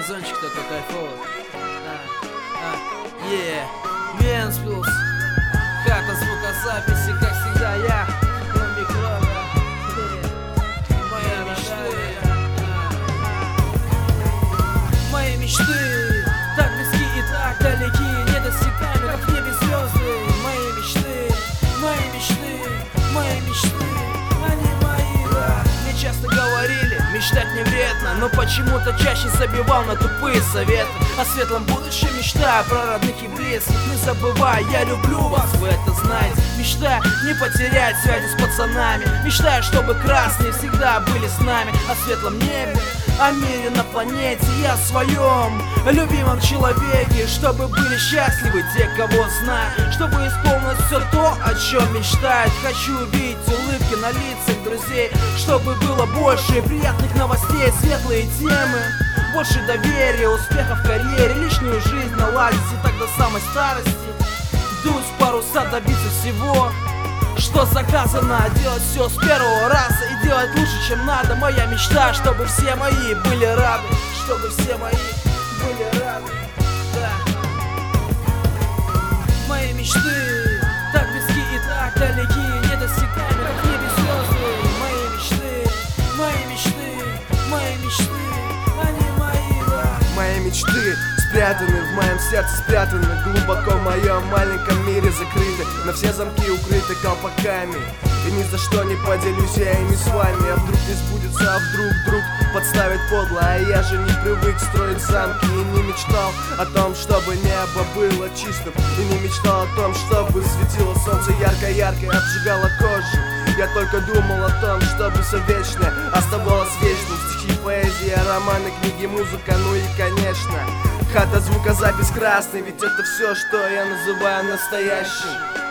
Газончик такой кайфовый. Венспилс. Хата звукозаписи, как всегда я. Комби Кровер. Мои мечты. Мои мечты так близки и так далеки, недосягаемы, как в небе звезды. Мои мечты, мои мечты, мои мечты, они мои, да. Мне часто говорили, мечтать не вредно, но почему-то чаще забивал на тупые советы. О светлом будущем мечтаю, про родных и близких не забывай, я люблю вас, вы это знаете. Мечтаю не потерять связи с пацанами, мечтаю, чтобы красные всегда были с нами. О светлом небе, о мире на планете, я в своем любимом человеке. Чтобы были счастливы те, кого знаю, чтобы исполнить все то, о чем мечтают. Хочу увидеть улыбки на лицах друзей, чтобы было больше приятных новостей, светлые темы, больше доверия, успеха в карьере, лишнюю жизнь наладить и так до самой старости. Дусь в паруса, добиться всего, что заказано, делать все с первого раза и делать лучше, чем надо. Моя мечта, чтобы все мои были рады, чтобы все мои были рады, да. Мои мечты так близки и так далеки, недосягаемы, как в небе звезды. Мои мечты, мои мечты, мои мечты, они мои, да. Мои мечты спрятаны в моем сердце, спрятаны глубоко в моем маленьком мире, закрыты, на все замки укрыты колпаками. И ни за что не поделюсь я ими с вами. А вдруг не сбудется, а вдруг друг подставит подло. А я же не привык строить замки и не мечтал о том, чтобы небо было чистым. И не мечтал о том, чтобы светило солнце ярко-ярко и обжигало кожу. Я только думал о том, чтобы все вечное оставалось вечным. Стихи, поэзия, романы, книги, музыка, ну и конечно хата, звукозапись красный. Ведь это все, что я называю настоящим.